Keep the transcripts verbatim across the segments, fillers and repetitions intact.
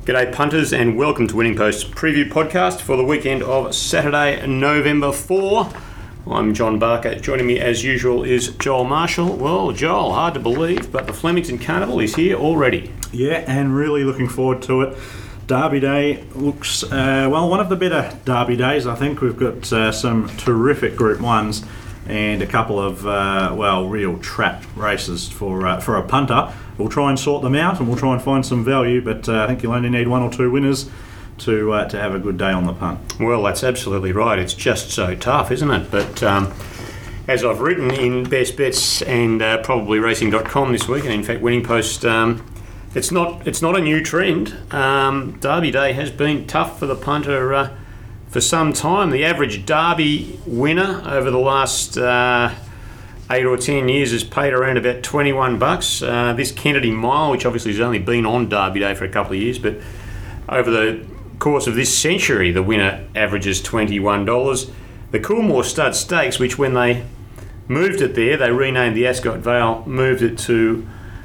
G'day punters and welcome to Winning Post's preview podcast for the weekend of Saturday, November fourth. I'm John Barker. Joining me as usual is Joel Marshall. Well, Joel, hard to believe, but the Flemington Carnival is here already. Yeah, and really looking forward to it. Derby Day looks, uh, well, one of the better Derby days, I think. We've got uh, some terrific Group ones and a couple of, uh, well, real trap races for uh, for a punter. We'll try and sort them out and we'll try and find some value, but uh, I think you'll only need one or two winners to uh, to have a good day on the punt. Well, that's absolutely right. It's just so tough, isn't it? But um, as I've written in Best Bets and uh, probably racing dot com this week, and in fact Winning Post, um, it's not it's not a new trend. Um, Derby Day has been tough for the punter uh, for some time. The average Derby winner over the last uh, eight or ten years has paid around about twenty-one bucks. Uh, this Kennedy Mile, which obviously has only been on Derby Day for a couple of years, but over the course of this century, the winner averages twenty-one dollars. The Coolmore Stud Stakes, which when they moved it there, they renamed the Ascot Vale, moved it to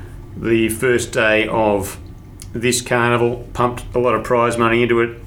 the first day of this carnival, pumped a lot of prize money into it,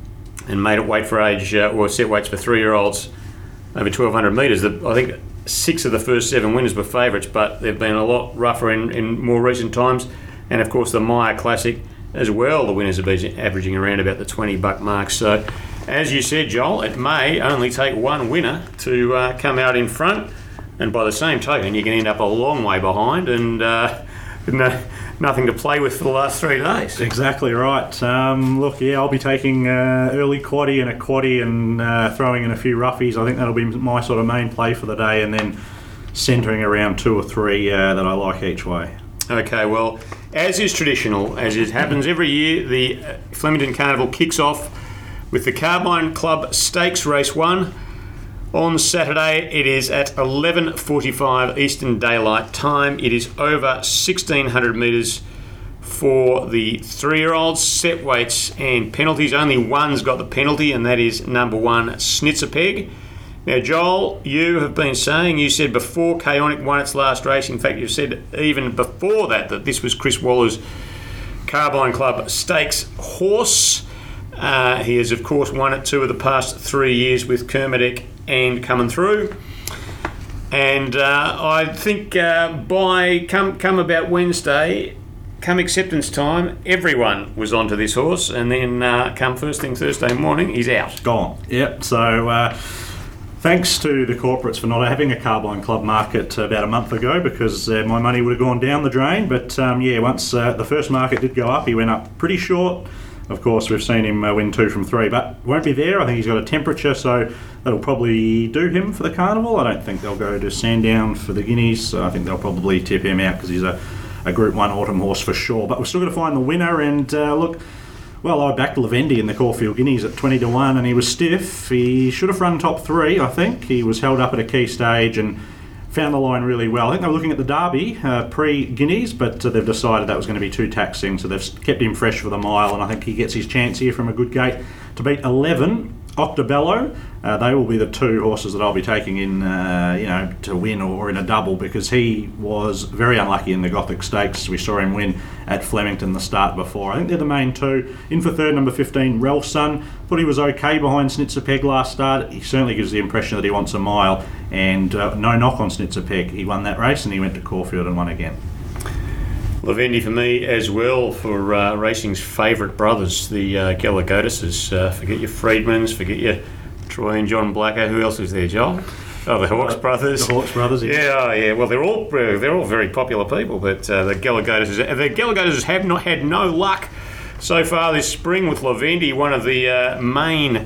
and made it weight for age, uh, or set weights for three-year-olds over twelve hundred metres. I think six of the first seven winners were favourites, but they've been a lot rougher in, in more recent times. And of course the Myer Classic as well, the winners have been averaging around about the twenty buck mark. So as you said, Joel, it may only take one winner to uh, come out in front, and by the same token you can end up a long way behind and uh, no, nothing to play with for the last three days. Exactly right. Um, look, yeah, I'll be taking uh, early quaddie and a quaddie and uh, throwing in a few roughies. I think that'll be my sort of main play for the day, and then centering around two or three uh, that I like each way. Okay, well, as is traditional, as it happens every year, the Flemington Carnival kicks off with the Carbine Club Stakes Race one. On Saturday, it is at eleven forty-five Eastern Daylight Time. It is over sixteen hundred metres for the three-year-olds. Set weights and penalties. Only one's got the penalty, and that is number one, Snitzerpeg. Now, Joel, you have been saying, you said before Chaonic won its last race, in fact, you said even before that, that this was Chris Waller's Carbine Club Stakes horse. Uh, he has, of course, won it two of the past three years with Kermadec and Coming Through. And uh, I think uh, by come come about Wednesday, come acceptance time, everyone was onto this horse, and then uh, come first thing Thursday morning, he's out. Gone. Yep. So uh, thanks to the corporates for not having a Carbine Club market about a month ago, because uh, my money would have gone down the drain. But um, yeah, once uh, the first market did go up, he went up pretty short. Of course, we've seen him uh, win two from three, but won't be there. I think he's got a temperature, so that'll probably do him for the carnival. I don't think they'll go to Sandown for the Guineas, so I think they'll probably tip him out because he's a, a Group one autumn horse for sure. But we're still going to find the winner, and uh, look, well, I backed Lavendi in the Caulfield Guineas at twenty to one, and he was stiff. He should have run top three, I think. He was held up at a key stage and found the line really well. I think they were looking at the Derby uh, pre-Guineas, but uh, they've decided that was going to be too taxing, so they've kept him fresh for the mile, and I think he gets his chance here from a good gate to beat eleven, Octobello. Uh, they will be the two horses that I'll be taking in, uh, you know, to win or in a double, because he was very unlucky in the Gothic Stakes. We saw him win at Flemington the start before. I think they're the main two. In for third, number fifteen, Relsun. Thought he was okay behind Snitzerpeg last start. He certainly gives the impression that he wants a mile, and uh, no knock on Snitzerpeg. He won that race and he went to Caulfield and won again. Lavendi for me as well, for uh, racing's favourite brothers, the uh, Galagotises. Uh, forget your Freedmans, forget your Troy and John Blacker. Who else is there, Joel? Oh, the Hawkes uh, brothers. The Hawkes brothers, yeah. Yeah, oh, yeah. Well, they're all uh, they're all very popular people, but uh, the Galagotises, the Galagotises have not had no luck so far this spring with Lavendi, one of the uh, main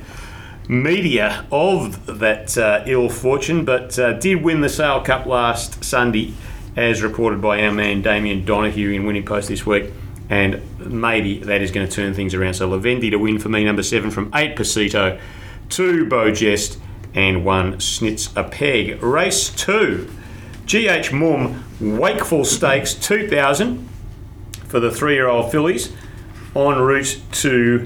media of that uh, ill fortune, but uh, did win the Sale Cup last Sunday, as reported by our man Damien Donahue in Winning Post this week, and maybe that is going to turn things around. So Lavendi to win for me, number seven from eight, Pasito, two, Beaugest, and one, Snitzerpeg. Race two, G H Mum Wakeful Stakes, two thousand for the three-year-old fillies, en route to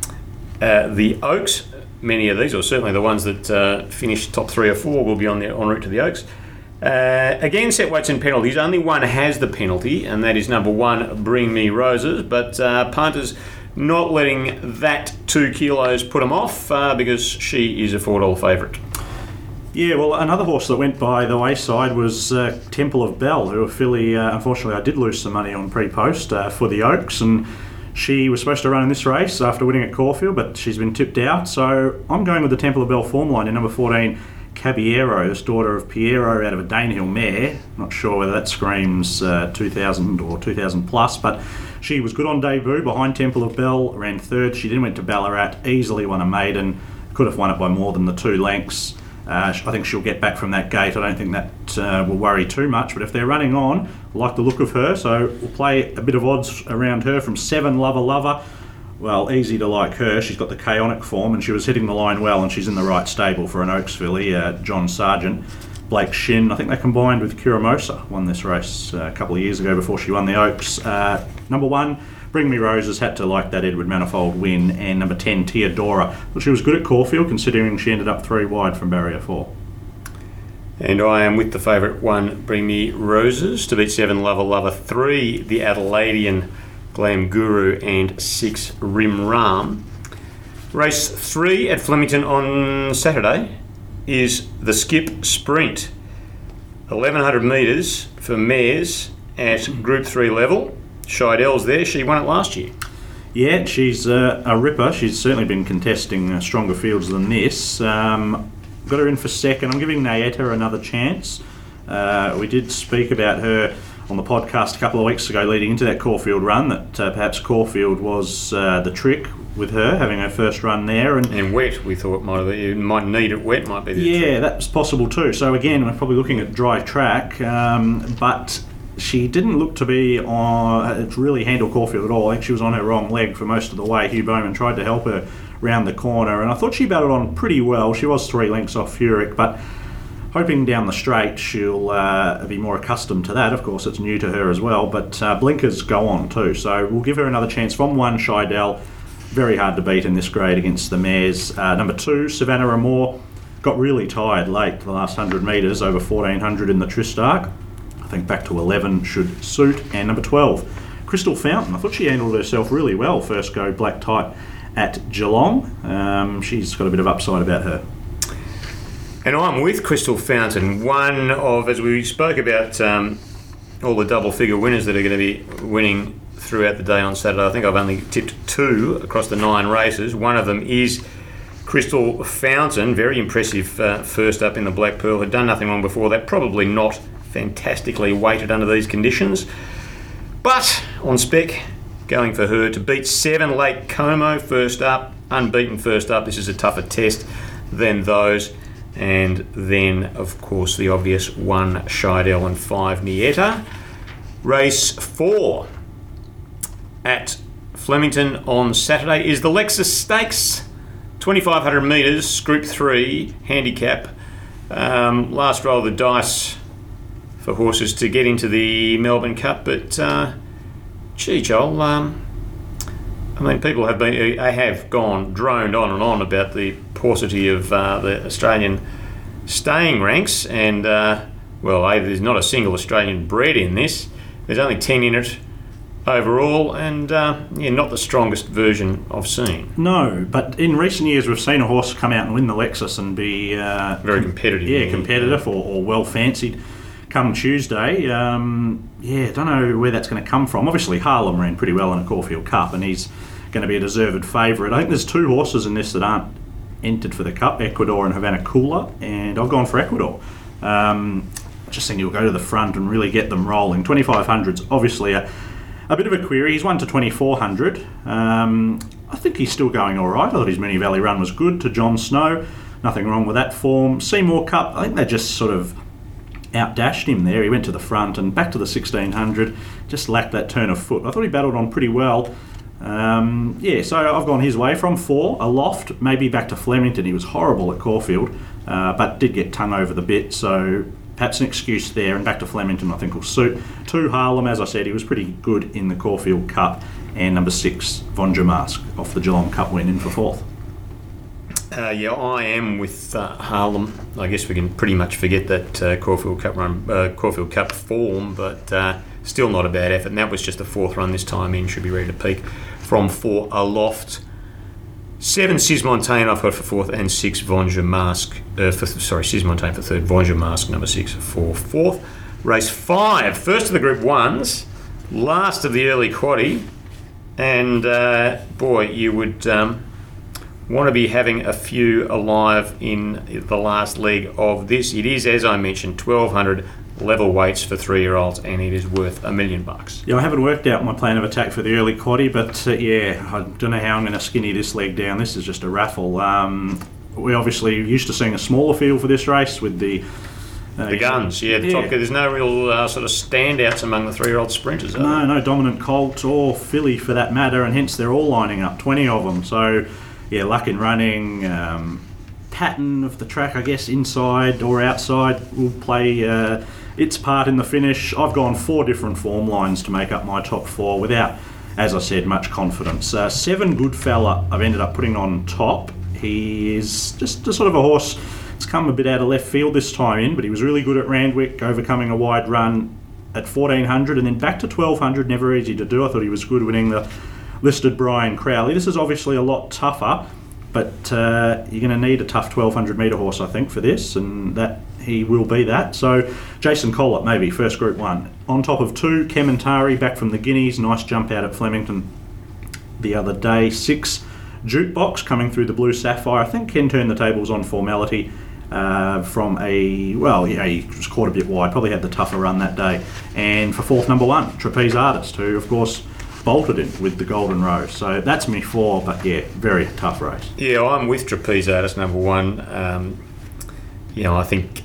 uh, the Oaks. Many of these, or certainly the ones that uh, finish top three or four, will be on their en route to the Oaks. Uh, again, set weights and penalties. Only one has the penalty, and that is number one, Bring Me Roses. But uh, punters not letting that two kilos put them off uh, because she is a four dollar favourite. Yeah, well, another horse that went by the wayside was uh, Temple of Bell, who a filly, uh, unfortunately, I did lose some money on pre-post uh, for the Oaks, and she was supposed to run in this race after winning at Caulfield, but she's been tipped out. So I'm going with the Temple of Bell form line in number fourteen, Caballero, this daughter of Piero out of a Danehill mare. Not sure whether that screams uh, two thousand or two thousand plus, but she was good on debut behind Temple of Bell, ran third. She then went to Ballarat, easily won a maiden, could have won it by more than the two lengths. Uh, I think she'll get back from that gate. I don't think that uh, will worry too much, but if they're running on, I like the look of her, so we'll play a bit of odds around her from seven, Lover Lover. Well, easy to like her. She's got the chaotic form and she was hitting the line well, and she's in the right stable for an Oaks filly, uh, John Sargent. Blake Shin, I think they combined with Kiramosa, won this race uh, a couple of years ago before she won the Oaks. Uh, number one, Bring Me Roses, had to like that Edward Manifold win, and number ten, Teodora. Well, she was good at Caulfield considering she ended up three wide from barrier four. And I am with the favourite one, Bring Me Roses, to beat seven, Lover Lover, three, the Adelaidean Glam Guru, and six, Rim Ram. Race three at Flemington on Saturday is the Skip Sprint. eleven hundred metres for mares at Group three level. Scheidell's there, she won it last year. Yeah, she's uh, a ripper. She's certainly been contesting uh, stronger fields than this. Um, got her in for second. I'm giving Nayeta another chance. Uh, we did speak about her on the podcast a couple of weeks ago leading into that Caulfield run, that uh, perhaps Caulfield was uh, the trick with her, having her first run there. And, and wet, we thought might have been, you might need it wet, might be the Yeah, trick. That's possible too. So again, we're probably looking at dry track, um, but she didn't look to be on really handle Caulfield at all. I think she was on her wrong leg for most of the way. Hugh Bowman tried to help her round the corner, and I thought she battled on pretty well. She was three lengths off Furyk, but hoping down the straight she'll uh, be more accustomed to that. Of course, it's new to her as well, but uh, blinkers go on too, so we'll give her another chance. From one, Scheidell, very hard to beat in this grade against the mares. Uh, number two, Savannah Amore, got really tired late the last one hundred metres, over fourteen hundred in the Tristarc. I think back to eleven should suit. And number twelve, Crystal Fountain. I thought she handled herself really well first go black type at Geelong. Um, she's got a bit of upside about her. And I'm with Crystal Fountain, one of, as we spoke about, um, all the double figure winners that are going to be winning throughout the day on Saturday. I think I've only tipped two across the nine races. One of them is Crystal Fountain, very impressive uh, first up in the Black Pearl, had done nothing wrong before that, probably not fantastically weighted under these conditions. But on spec, going for her to beat seven, Lake Como first up, unbeaten first up. This is a tougher test than those. And then, of course, the obvious one, Scheidell, and five, Nieta. Race four at Flemington on Saturday is the Lexus Stakes. twenty-five hundred metres, Group three, handicap. Um, last roll of the dice for horses to get into the Melbourne Cup, but uh, gee, Joel, um, I mean, people have been, they have gone, droned on and on about the paucity of uh, the Australian staying ranks, and uh, well, A, there's not a single Australian bred in this. There's only ten in it overall, and uh, yeah, not the strongest version I've seen. No, but in recent years we've seen a horse come out and win the Lexus and be uh, very competitive. Yeah, competitive or, or well fancied. Come Tuesday, um, yeah, don't know where that's going to come from. Obviously, Harlem ran pretty well in a Caulfield Cup, and he's going to be a deserved favourite. I think there's two horses in this that aren't entered for the Cup, Ecuador and Havana Cooler, and I've gone for Ecuador. Um, I just think he'll go to the front and really get them rolling. twenty-five hundred's obviously a, a bit of a query. He's won to twenty-four hundred. Um, I think he's still going all right. I thought his Moonee Valley run was good to John Snow. Nothing wrong with that form. Seymour Cup, I think they just sort of outdashed him there. He went to the front and back to the sixteen hundred, just lacked that turn of foot. I thought he battled on pretty well. Um, yeah, so I've gone his way from four, Aloft, maybe back to Flemington. He was horrible at Caulfield, uh, but did get tongue over the bit, so perhaps an excuse there, and back to Flemington I think will suit. Two, Harlem, as I said, he was pretty good in the Caulfield Cup, and number six, Von Mask off the Geelong Cup win in for fourth. Uh, yeah, I am with uh, Harlem. I guess we can pretty much forget that uh, Caulfield Cup run, uh, Caulfield Cup form, but uh, still not a bad effort. And that was just the fourth run this time in. Should be ready to peak. from four Aloft. Seven Sismontane I've got for fourth, and six Vonja Mask. Uh, for, sorry, Sismontane for third, Vonja Mask number six for fourth. Race five, first of the Group Ones, last of the early quaddie, and uh, boy, you would um, want to be having a few alive in the last leg of this. It is, as I mentioned, twelve hundred level weights for three-year-olds, and it is worth a million bucks. Yeah, I haven't worked out my plan of attack for the early quaddie, but uh, yeah, I don't know how I'm going to skinny this leg down. This is just a raffle. Um, we obviously used to seeing a smaller field for this race with the uh, the guns. Yeah, the yeah. top, there's no real uh, sort of standouts among the three-year-old sprinters. Are No, there? no dominant colt or filly for that matter, and hence they're all lining up, twenty of them. So yeah, luck in running. Um, pattern of the track, I guess, inside or outside will play uh, its part in the finish. I've gone four different form lines to make up my top four without, as I said, much confidence. Uh, seven Goodfella I've ended up putting on top. He is just a sort of a horse. It's come a bit out of left field this time in, but he was really good at Randwick, overcoming a wide run at fourteen hundred and then back to twelve hundred, never easy to do. I thought he was good winning the listed Brian Crowley. This is obviously a lot tougher, but uh, you're going to need a tough twelve hundred metre horse, I think, for this, and that he will be that. So Jason Collett, maybe, first Group one. On top of two, Kementari, back from the Guineas. Nice jump out at Flemington the other day. Six, Jukebox, coming through the Blue Sapphire. I think Ken turned the tables on Formality uh, from a, well, yeah, he was caught a bit wide, probably had the tougher run that day. And for fourth, number one, Trapeze Artist, who, of course, bolted in with the Golden Rose. So that's me four, but yeah, very tough race. Yeah, I'm with Trapeze Artist number one. Um, you know, I think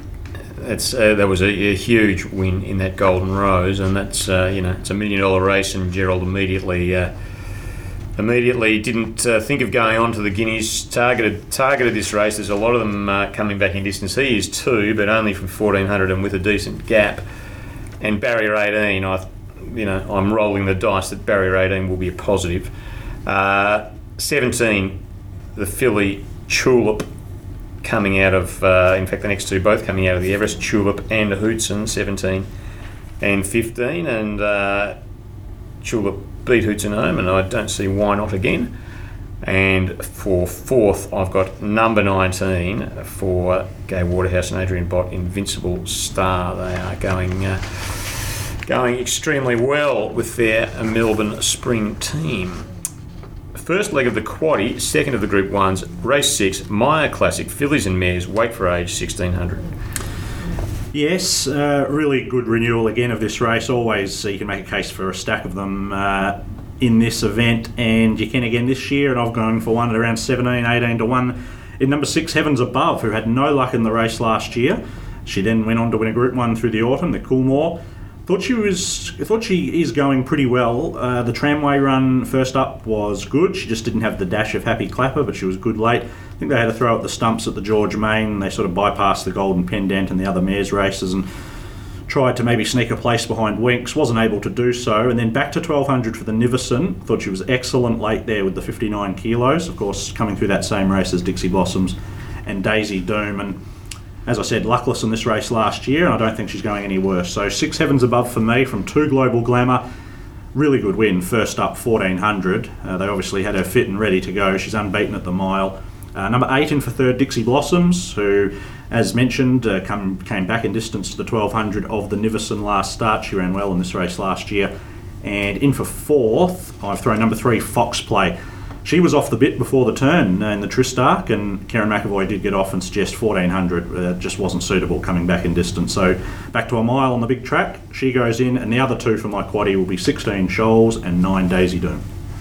it's uh, there was a, a huge win in that Golden Rose, and that's uh, you know, it's a million dollar race, and Gerald immediately uh, immediately didn't uh, think of going on to the Guineas. Targeted targeted this race. There's a lot of them uh, coming back in distance. He is two, but only from fourteen hundred and with a decent gap. And barrier eighteen, I. You know, I'm rolling the dice that barrier eighteen will be a positive. Uh, seventeen, the filly Tulip coming out of, uh, in fact, the next two both coming out of the Everest, Tulip and Hootson, seventeen and fifteen. And uh, Tulip beat Hootson home, and I don't see why not again. And for fourth, I've got number nineteen for Gay Waterhouse and Adrian Bott, Invincible Star. They are going... Uh, Going extremely well with their Melbourne Spring team. First leg of the quaddie, second of the Group Ones, race six, Maya Classic, fillies and mares, weight for age, sixteen hundred. Yes, uh, really good renewal again of this race. Always uh, you can make a case for a stack of them uh, in this event, and you can again this year, and I've gone for one at around seventeen, eighteen to one in number six, Heavens Above, who had no luck in the race last year. She then went on to win a Group One through the autumn, the Coolmore. Thought she was. Thought she is going pretty well. Uh, the tramway run first up was good. She just didn't have the dash of Happy Clapper, but she was good late. I think they had to throw at the stumps at the George Main. They sort of bypassed the Golden Pendant and the other mares races and tried to maybe sneak a place behind Winks. Wasn't able to do so. And then back to twelve hundred for the Niverson. Thought she was excellent late there with the fifty-nine kilos. Of course, coming through that same race as Dixie Blossoms and Daisy Doom. And as I said, luckless in this race last year, and I don't think she's going any worse. So six Heavens Above for me from two Global Glamour. Really good win, first up, fourteen hundred. Uh, they obviously had her fit and ready to go. She's unbeaten at the mile. Uh, number eight in for third, Dixie Blossoms, who, as mentioned, uh, come, came back in distance to the twelve hundred of the Niverson last start. She ran well in this race last year. And in for fourth, I've thrown number three, Fox Play. She was off the bit before the turn in the Tristark, and Karen McAvoy did get off and suggest fourteen hundred. Uh, just wasn't suitable coming back in distance. So back to a mile on the big track. She goes in, and the other two for my quaddie will be sixteen Shoals and nine Daisy Doom.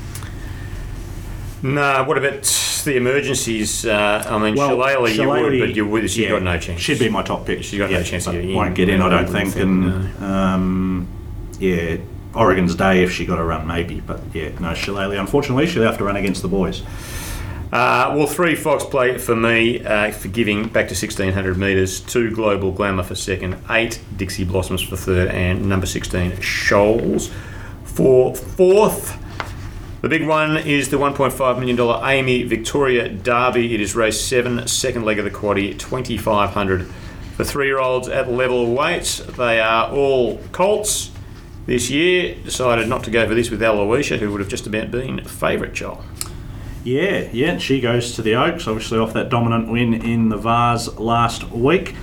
No, what about the emergencies? Uh, I mean, Well, Shillelagh, you Shillelagh, would, but you would, she's yeah, got no chance. She'd be my top pick. She's got yeah, no chance to but get in. Won't get in, I don't think. And no. um, yeah, Oregon's Day if she got a run, maybe. But yeah, no, Shillelagh. Unfortunately, she'll have to run against the boys. Uh, well, three Fox Play for me, uh, for giving back to sixteen hundred metres, two Global Glamour for second, eight Dixie Blossoms for third, and number sixteen Shoals for fourth. The big one is the one point five million dollars Amy Victoria Derby. It is race seven, second leg of the quaddie, twenty-five hundred for three-year-olds at level weights. They are all colts, this year. Decided not to go for this with Aloysia, who would have just about been favourite, Joel. Yeah, yeah, she goes to the Oaks, obviously off that dominant win in the Vars last week.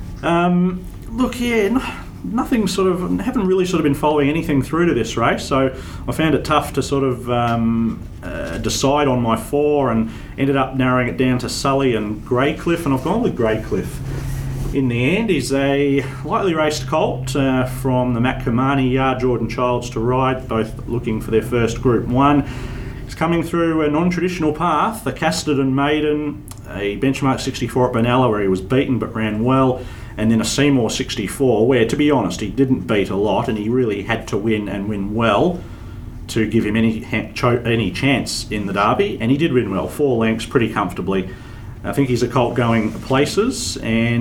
Um, look, yeah, n- nothing sort of, haven't really sort of been following anything through to this race, so I found it tough to sort of um, uh, decide on my four, and ended up narrowing it down to Sully and Greycliff, and I've gone with Greycliff in the end. He's a lightly raced colt uh, from the Matt Kamani yard, Jordan Childs to ride, both looking for their first Group one. He's coming through a non-traditional path, the Casterton Maiden, a benchmark sixty-four at Benalla where he was beaten but ran well, and then a Seymour sixty-four where, to be honest, he didn't beat a lot and he really had to win and win well to give him any ha- cho- any chance in the Derby, and he did win well, four lengths pretty comfortably. I think he's a colt going places,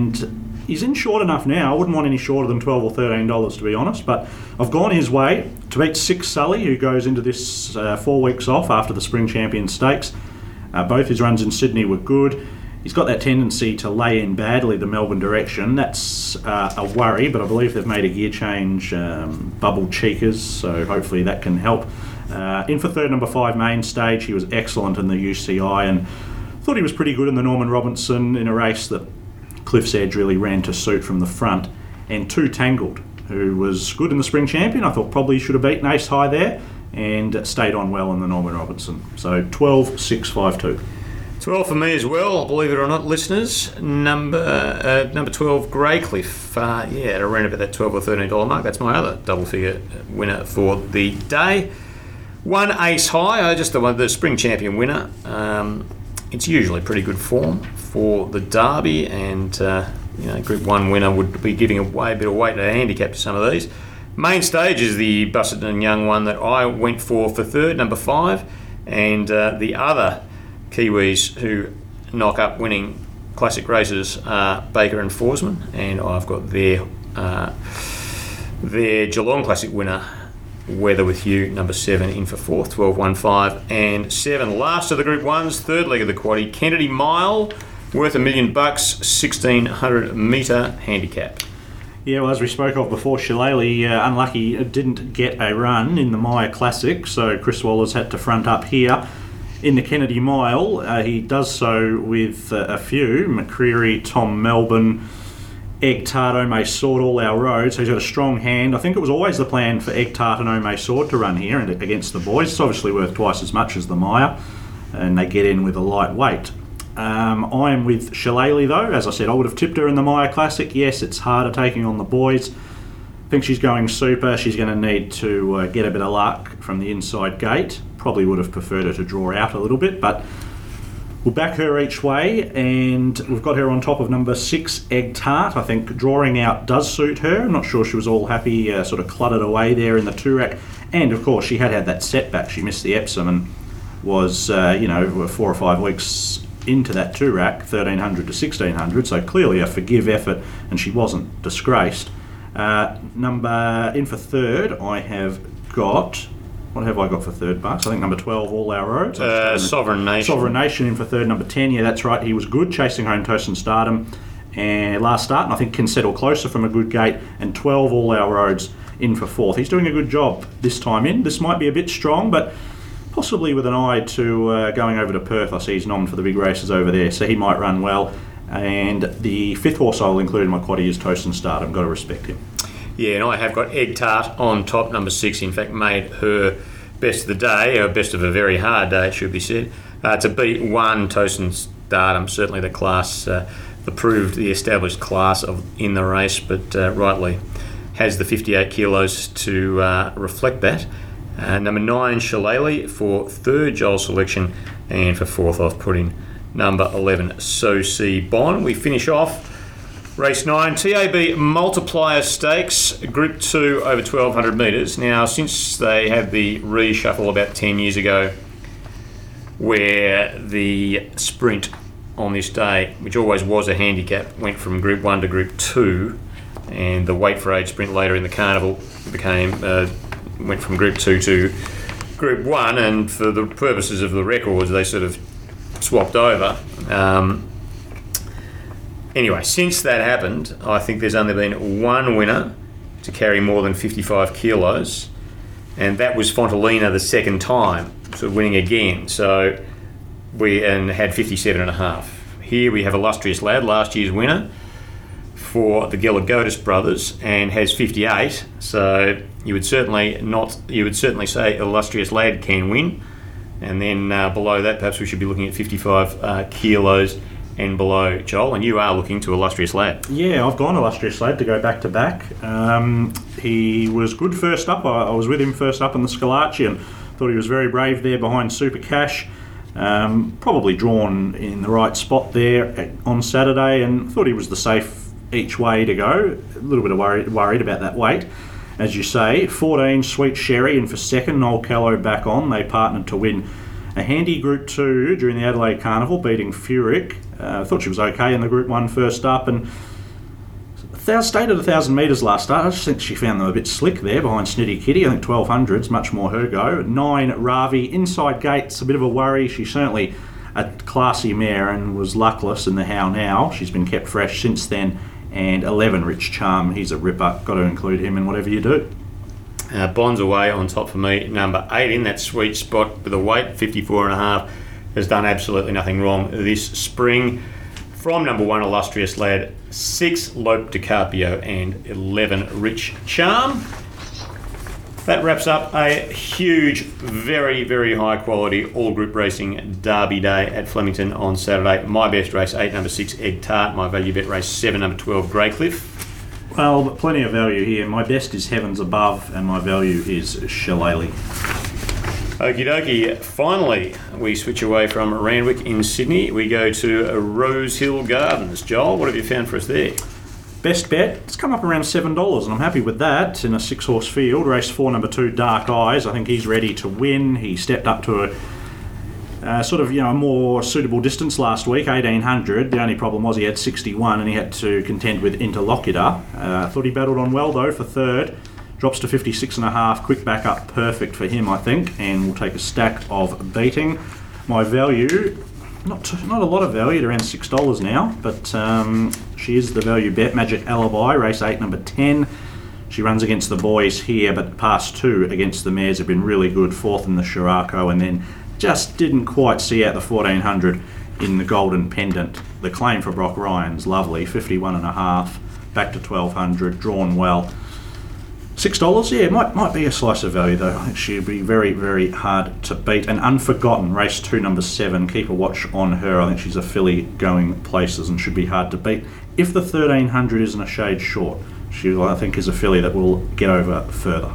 and he's in short enough now. I wouldn't want any shorter than twelve or thirteen dollars, to be honest, but I've gone his way to beat Six Sully, who goes into this uh, four weeks off after the Spring Champion Stakes. Uh, both his runs in Sydney were good. He's got that tendency to lay in badly the Melbourne direction. That's uh, a worry, but I believe they've made a gear change, um, bubble cheekers, so hopefully that can help. Uh, in for third, number five, Main Stage. He was excellent in the U C I and thought he was pretty good in the Norman Robinson in a race that Cliff's Edge really ran to suit from the front. And two, Tangled, who was good in the Spring Champion. I thought probably should have beaten Ace High there and stayed on well in the Norman Robinson. So twelve, six, five, two. twelve for me as well, believe it or not, listeners. Number uh, number twelve, Greycliff. Uh, yeah, around about that twelve or thirteen dollars mark. That's my other double figure winner for the day. One, Ace High, uh, just the one, the Spring Champion winner. Um, it's usually pretty good form for the Derby, and uh, you know, Group One winner would be giving away a bit of weight at a handicap to some of these. Main Stage is the Busselton Young one that I went for for third, number five, and uh, the other Kiwis who knock up winning classic races are Baker and Forsman, and I've got their uh, their Geelong Classic winner, Weather With You, number seven, in for fourth, twelve, one, five and seven. Last of the Group ones, third leg of the quaddie, Kennedy Mile, worth a million bucks, sixteen hundred metre handicap. Yeah, well, as we spoke of before, Shillelagh, uh, unlucky, didn't get a run in the Maya Classic, so Chris Waller's had to front up here. In the Kennedy Mile, uh, he does so with uh, a few, McCreary, Tom Melbourne, Egg Tart, Ome Sword, all our roads. So he's got a strong hand. I think it was always the plan for Egg Tart and Ome Sword to run here and against the boys. It's obviously worth twice as much as the Maya, and they get in with a light weight. Um, I am with Shillelagh though. As I said, I would have tipped her in the Maya Classic. Yes, it's harder taking on the boys. I think she's going super. She's going to need to uh, get a bit of luck from the inside gate. Probably would have preferred her to draw out a little bit, but we'll back her each way, and we've got her on top of number six, Egg Tart. I think drawing out does suit her. I'm not sure she was all happy, uh, sort of cluttered away there in the two-rack. And of course, she had had that setback. She missed the Epsom and was, uh, you know, four or five weeks into that two-rack, thirteen hundred to sixteen hundred, so clearly a forgive effort, and she wasn't disgraced. Uh, number in for third, I have got, what have I got for third, Bucks? I think number twelve, All Our Roads. Uh, Sovereign Nation. Sovereign Nation in for third, number ten, yeah, that's right, he was good, chasing home Toast and Stardom, and last start, and I think can settle closer from a good gate, and twelve, All Our Roads in for fourth. He's doing a good job this time in. This might be a bit strong, but possibly with an eye to uh, going over to Perth. I see he's nommed for the big races over there, so he might run well. And the fifth horse I will include in my quaddie is Toast and Stardom. Got to respect him. Yeah, and I have got Egg Tart on top, number six. In fact, made her best of the day, or best of a very hard day, it should be said, uh, to beat one Toast and Stardom. Certainly the class, uh, the proved, the established class of in the race, but uh, rightly has the fifty-eight kilos to uh, reflect that. Uh, number nine, Shillelagh for third, Joel selection, and for fourth, I've put in number eleven, So See Bon. We finish off race nine, T A B Multiplier Stakes, Group two over twelve hundred metres. Now, since they had the reshuffle about ten years ago, where the sprint on this day, which always was a handicap, went from Group one to Group two, and the Wait for Age sprint later in the carnival became uh, went from Group two to Group one, and for the purposes of the records, they sort of swapped over. Um, anyway, since that happened, I think there's only been one winner to carry more than fifty-five kilos, and that was Fontalina the second time, so winning again. So we and had fifty-seven and a half. Here we have Illustrious Lad, last year's winner for the Gelagotis brothers, and has fifty-eight. So you would certainly not, you would certainly say Illustrious Lad can win. And then uh, below that, perhaps we should be looking at fifty-five uh, kilos and below, Joel. And you are looking to Illustrious Lad. Yeah, I've gone Illustrious Lad to go back to back. Um, he was good first up. I, I was with him first up in the Scalacci and thought he was very brave there behind Super Cash. Um, probably drawn in the right spot there at, on Saturday, and thought he was the safe each way to go. A little bit of worried, worried about that weight. As you say, fourteen Sweet Sherry in for second, Noel Callow back on. They partnered to win a handy Group two during the Adelaide Carnival, beating Furyk. I uh, thought she was okay in the Group one first up, and stayed at one thousand metres last start. I just think she found them a bit slick there behind Snitty Kitty. I think twelve hundred's much more her go. nine Ravi, inside gates, a bit of a worry. She's certainly a classy mare and was luckless in the How Now. She's been kept fresh since then. And eleven Rich Charm, he's a ripper. Got to include him in whatever you do. Uh, Bonds Away on top for me, number eight in that sweet spot with a weight, fifty-four and a half, has done absolutely nothing wrong this spring. From number one, Illustrious Lad, six Lope DiCaprio, and eleven Rich Charm. That wraps up a huge, very, very high quality all group racing Derby day at Flemington on Saturday. My best race, eight, number six, Egg Tart. My value bet race, seven, number twelve, Greycliff. Well, but plenty of value here. My best is Heavens Above, and my value is Shillelagh. Okie dokie. Finally, we switch away from Randwick in Sydney. We go to Rose Hill Gardens. Joel, what have you found for us there? Best bet, it's come up around seven dollars, and I'm happy with that in a six-horse field. Race four, number two, Dark Eyes. I think he's ready to win. He stepped up to a uh, sort of, you know, a more suitable distance last week, eighteen hundred. The only problem was he had sixty-one, and he had to contend with Interlocutor. Uh, I thought he battled on well, though, for third. Drops to fifty-six and a half. Quick back up, perfect for him, I think, and we'll take a stack of beating. My value, not t- not a lot of value, at around six dollars now, but um, she is the value bet. Magic Alibi, race eight, number ten. She runs against the boys here, but past two against the mares have been really good. Fourth in the Shirako, and then just didn't quite see out the fourteen hundred in the Golden Pendant. The claim for Brock Ryan's lovely, fifty-one and a half, back to twelve hundred, drawn well. Six dollars, yeah, it might might be a slice of value though. I think she'll be very, very hard to beat. And Unforgotten, race two, number seven. Keep a watch on her. I think she's a filly going places and should be hard to beat. If the thirteen hundred isn't a shade short, she I think is a filly that will get over further.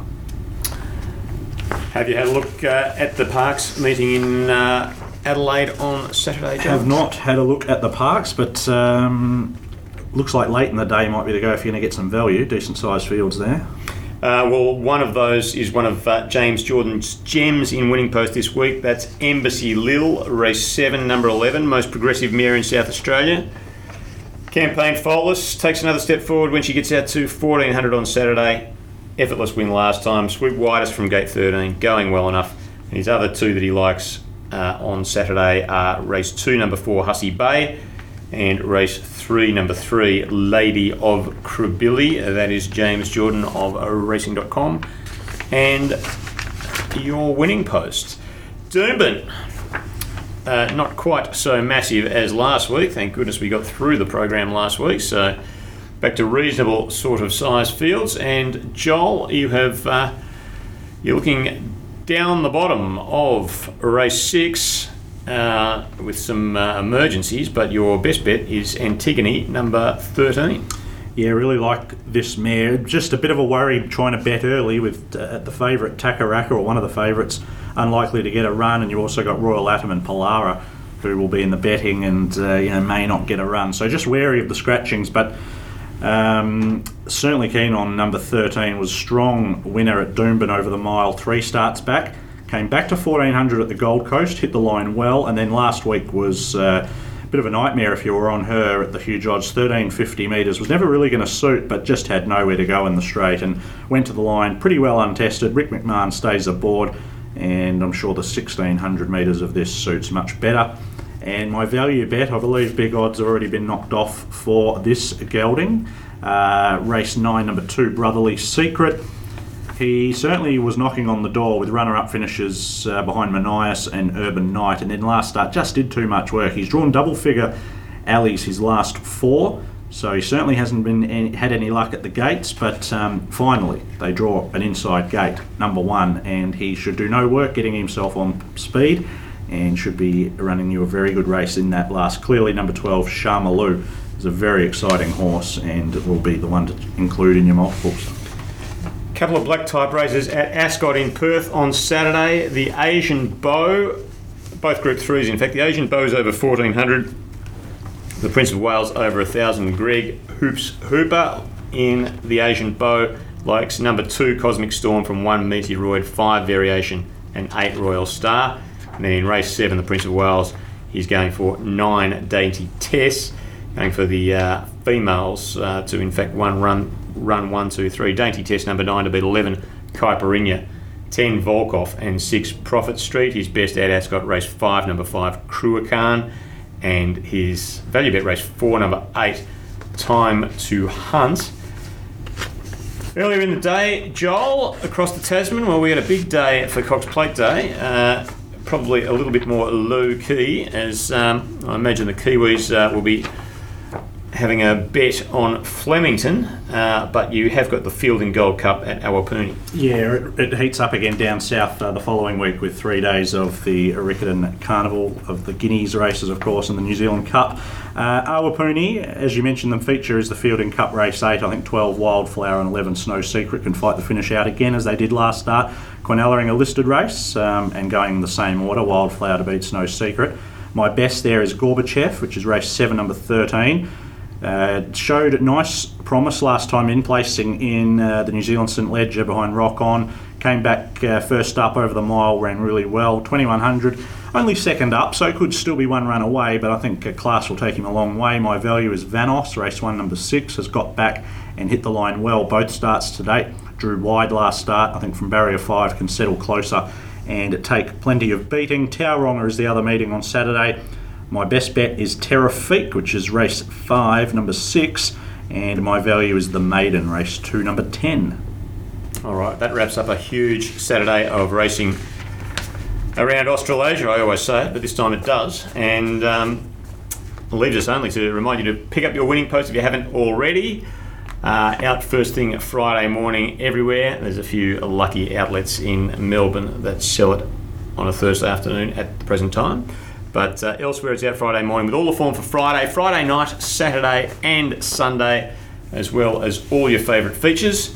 Have you had a look uh, at the Parks meeting in uh, Adelaide on Saturday, Joel? Have not had a look at the Parks, but um, looks like late in the day might be the go if you're going to get some value. Decent sized fields there. Uh, well, one of those is one of uh, James Jordan's gems in Winning Post this week. That's Embassy Lil, race seven, number eleven, most progressive mare in South Australia. Campaign faultless, takes another step forward when she gets out to fourteen hundred on Saturday. Effortless win last time, sweep widest from gate thirteen, going well enough. And his other two that he likes uh, on Saturday are race two, number four, Hussey Bay, and race three, number three, Lady of Krabilly. That is James Jordan of racing dot com. And your Winning Post. Doomben. Uh, not quite so massive as last week. Thank goodness we got through the program last week. So back to reasonable sort of size fields. And Joel, you have uh, you're looking down the bottom of race six. Uh, with some uh, emergencies, but your best bet is Antigone, number thirteen. Yeah, really like this mare. Just a bit of a worry trying to bet early with uh, the favourite Takaraka, or one of the favourites, unlikely to get a run, and you also got Royal Atom and Polara, who will be in the betting and uh, you know may not get a run. So just wary of the scratchings, but um, certainly keen on number thirteen. Was strong winner at Doomben over the mile, three starts back. Came back to fourteen hundred at the Gold Coast, hit the line well, and then last week was uh, a bit of a nightmare if you were on her at the huge odds. thirteen fifty metres, was never really going to suit, but just had nowhere to go in the straight and went to the line pretty well untested. Rick McMahon stays aboard, and I'm sure the sixteen hundred metres of this suits much better. And my value bet, I believe big odds have already been knocked off for this gelding. Uh, race nine, number two, Brotherly Secret. He certainly was knocking on the door with runner-up finishes uh, behind Manias and Urban Knight, and then last start just did too much work. He's drawn double-figure alleys his last four, so he certainly hasn't been any, had any luck at the gates, but um, finally they draw an inside gate, number one, and he should do no work getting himself on speed and should be running you a very good race in that last. Clearly, number twelve, Sharmaloo, is a very exciting horse and will be the one to include in your multiples. Couple of black type races at Ascot in Perth on Saturday. The Asian Bow, both Group threes in fact. The Asian Bow's over fourteen hundred. The Prince of Wales over one thousand. Greg Hoops Hooper in the Asian Bow likes number two Cosmic Storm from one Meteoroid, five Variation and eight Royal Star. And then in race seven, the Prince of Wales, he's going for nine Dainty Tess, going for the uh, females uh, to in fact one run run one, two, three. Dainty Test number nine to beat eleven, Kuiperingha, ten, Volkov, and six, Prophet Street. His best at Ascot, race five, number five, Kruakan, and his value bet race four, number eight, Time to Hunt. Earlier in the day, Joel, across the Tasman, well, we had a big day for Cox Plate Day. Uh, probably a little bit more low-key, as um, I imagine the Kiwis uh, will be having a bet on Flemington, uh, but you have got the Fielding Gold Cup at Awapuni. Yeah, it, it heats up again down south uh, the following week with three days of the Riccarton Carnival, of the Guineas races, of course, and the New Zealand Cup. Uh, Awapuni, as you mentioned, the feature is the Fielding Cup race eight. I think twelve Wildflower and eleven Snow Secret can fight the finish out again as they did last start. Quinellering a listed race um, and going in the same order, Wildflower to beat Snow Secret. My best there is Gorbachev, which is race seven, number thirteen. Uh, showed nice promise last time in, placing in uh, the New Zealand St Ledger behind Rock On. Came back uh, first up over the mile, ran really well, twenty-one hundred. Only second up, so could still be one run away, but I think uh, class will take him a long way. My value is Vanos, race one, number six, has got back and hit the line well both starts to date. Drew wide last start, I think from barrier five can settle closer and take plenty of beating. Tauranga is the other meeting on Saturday. My best bet is Terrafique, which is race five, number six, and my value is the Maiden, race two, number ten. All right, that wraps up a huge Saturday of racing around Australasia. I always say it, but this time it does. And um, leaves us only to remind you to pick up your winning post if you haven't already. Uh, out first thing Friday morning everywhere. There's a few lucky outlets in Melbourne that sell it on a Thursday afternoon at the present time. But uh, elsewhere it's out Friday morning with all the form for Friday, Friday night, Saturday and Sunday, as well as all your favourite features.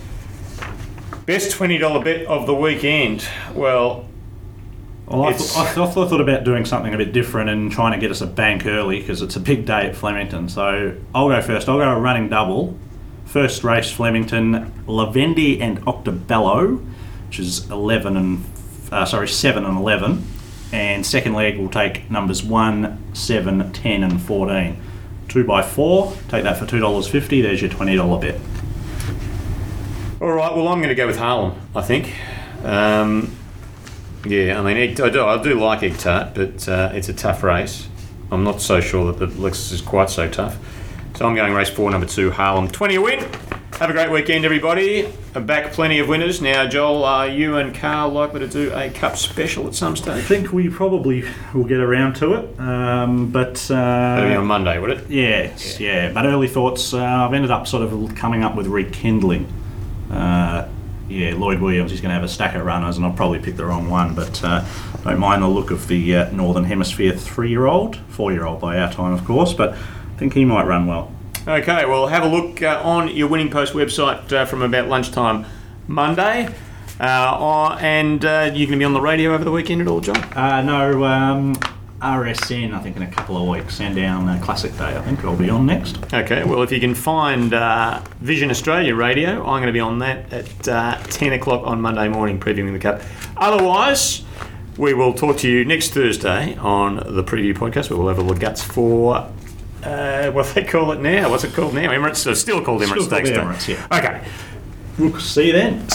Best twenty dollars bet of the weekend. Well, well I, th- I, th- I thought about doing something a bit different and trying to get us a bank early because it's a big day at Flemington. So I'll go first. I'll go a running double. First race, Flemington, Lavendi and Octobello, which is eleven and uh, sorry seven and eleven. And second leg will take numbers one, seven, ten and fourteen. two by four, take that for two dollars fifty, there's your twenty dollars bet. All right, well I'm going to go with Harlem, I think. Um, yeah, I mean, egg, I, do, I do like Egg Tart, but uh, it's a tough race. I'm not so sure that the Lexus is quite so tough. So I'm going race four, number two, Harlem. twenty a win. Have a great weekend, everybody. Back plenty of winners. Now, Joel, are you and Carl likely to do a cup special at some stage? I think we probably will get around to it, um, but... Uh, That'll be on Monday, would it? Yes, yeah. yeah. But early thoughts, uh, I've ended up sort of coming up with Rekindling. Uh, yeah, Lloyd Williams, he's going to have a stack of runners, and I'll probably pick the wrong one, but uh, don't mind the look of the uh, Northern Hemisphere three-year-old, four-year-old by our time, of course, but I think he might run well. Okay, well, have a look uh, on your Winning Post website uh, from about lunchtime Monday. Uh, or, and uh, you going to be on the radio over the weekend at all, John? Uh, no, um, R S N, I think, in a couple of weeks. Sandown uh, Classic Day, I think, I'll be on next. Okay, well, if you can find uh, Vision Australia Radio, I'm going to be on that at uh, ten o'clock on Monday morning, previewing the Cup. Otherwise, we will talk to you next Thursday on the Preview Podcast, where we'll have all the guts for... Uh, what do they call it now? What's it called now? Emirates? So still called Emirates Still called Stakes Day. Emirates, yeah. Okay. We'll see you then.